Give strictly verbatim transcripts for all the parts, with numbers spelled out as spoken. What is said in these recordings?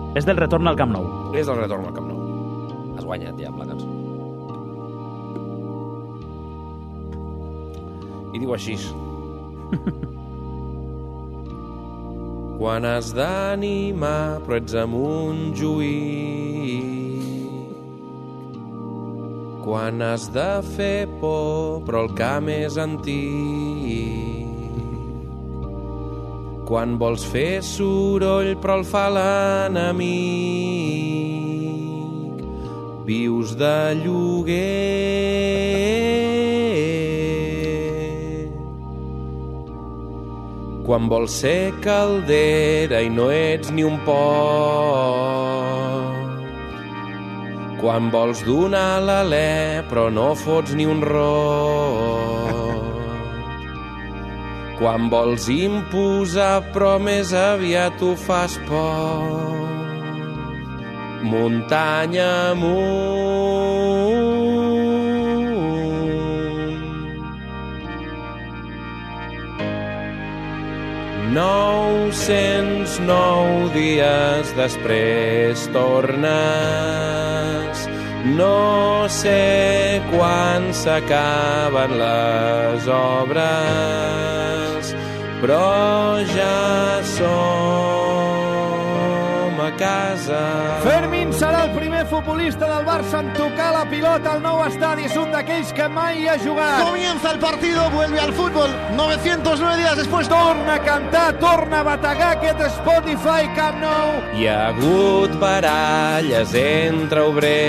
És del retorn al Camp Nou. És del retorn al Camp Nou. Has guanyat ja amb la cançó. I diu així. Quan has d'animar però ets amb un Montjuïc, quan has de fer por però el camp és antic, quan vols fer soroll però el fa l'enemic, vius de lloguer. Quan vols ser caldera i no ets ni un pot, quan vols donar l'alè però no fots ni un rot, quan vols imposar però més aviat ho fas poc, muntanya amunt. Nou-cents nou dies després tornes, no sé quan s'acaben les obres, però ja som a casa. Fermín serà el primer futbolista del Barça en tocar la pilota al nou estadi. És un d'aquells que mai ha jugat. Comienza el partido, vuelve al fútbol. novecientos nueve días después. Torna a cantar, torna a bategar aquest Spotify Camp Nou. Hi ha hagut baralles entre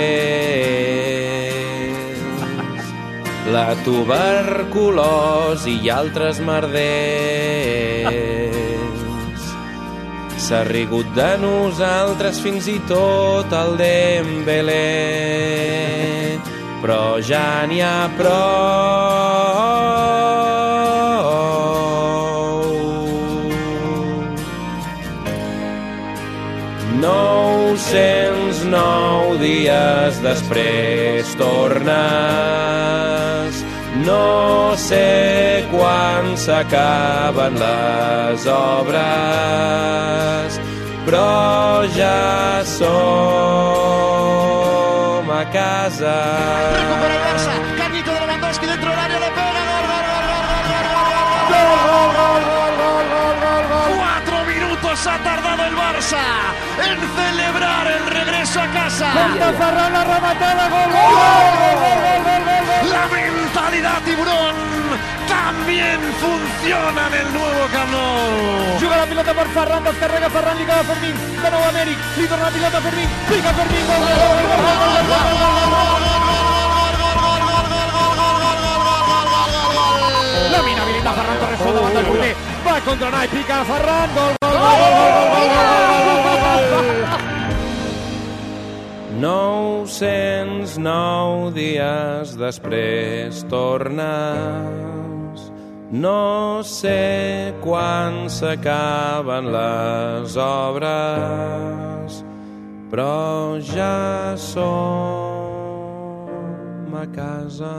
obrers, la tuberculosi i altres merders. S'ha rigut de nosaltres fins i tot el Dembélé, però ja n'hi ha prou. Nou-cents nou dies després tornes, no sé quan s'acaben les obres, però ja som a casa. Recupera el Barça, cañito de Lewandowski dentro del área, le pega, gol, gol, gol, gol, gol, gol, gol. Cuatro minutos ha tardado el Barça en celebrar el regreso a casa. Falta Ferran, la rematada, gol, gol, gol, gol, gol, gol, gol. La mentalidad tiburón también funciona en el nuevo Camp Nou. Juga la pilota per Ferran, descarrega Ferran, li queda Fermín, de nou Amèric, li torna la pilota a Fermín, pica Fermín, gol, gol, gol, gol, gol. La mina habilita Ferran Torres por davant del porter, va contra Nai, pica Ferran, gol, gol, gol, gol, gol, gol. Nou-cents nou dies després tornes, no sé quan s'acaben les obres, però ja som a casa.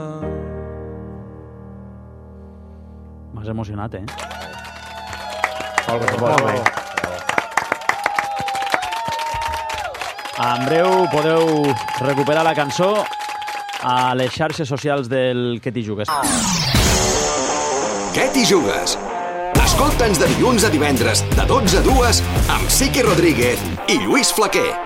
M'has emocionat, eh? Molt bé, molt bé. En breu podeu recuperar la cançó a les xarxes socials del Què t'hi jugues. Què t'hi jugues? Escolta'ns de dilluns a divendres, de dotze a dues, amb Siqui Rodríguez i Lluís Flaquer.